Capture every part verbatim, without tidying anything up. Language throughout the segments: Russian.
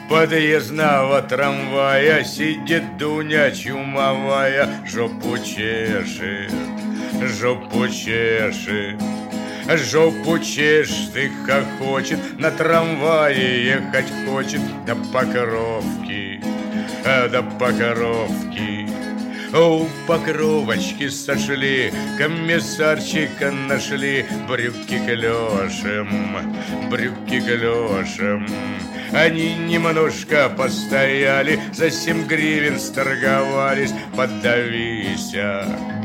подъездного трамвая сидит Дуня чумовая, жопу чешет, жопу чешет. Жопу чешет и хохочет, на трамвае ехать хочет до Покровки, до Покровки. У Покровочки сошли, комиссарчика нашли, брюки клешем, брюки клешем. Они немножко постояли, за семь гривен сторговались. Поддавися,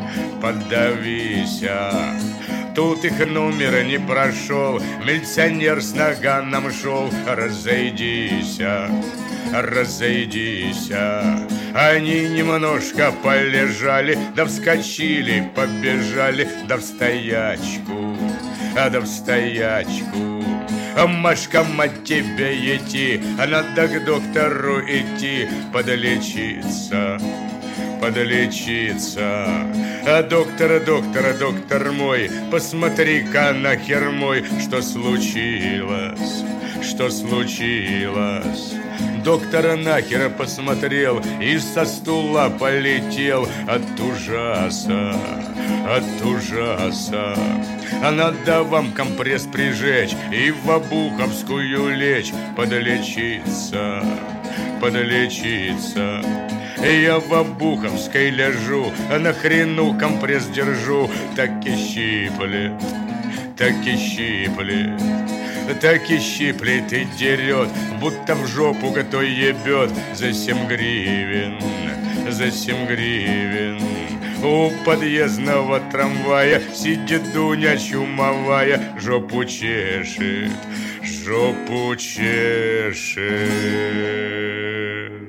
поддавися. Тут их номер не прошел, милиционер с наганом шел. Разойдися, разойдися. Они немножко полежали, да вскочили, побежали, да в стоячку, а да в стоячку. Машка, мать тебе идти, а надо к доктору идти, подлечиться, подлечиться. А доктор, доктор, доктор мой, посмотри-ка нахер мой, что случилось, что случилось. Доктор нахер посмотрел и со стула полетел от ужаса, от ужаса. А надо вам компресс прижечь и в Обуховскую лечь, подлечиться, подлечиться. Я в Обуховской лежу, а на хрену компресс держу. Так и щиплет, так и щиплет, так и щиплет и дерет, будто в жопу кто ебет. За семь гривен, за семь гривен. У подъездного трамвая сидит Дуня чумовая, жопу чешет, жопу чешет.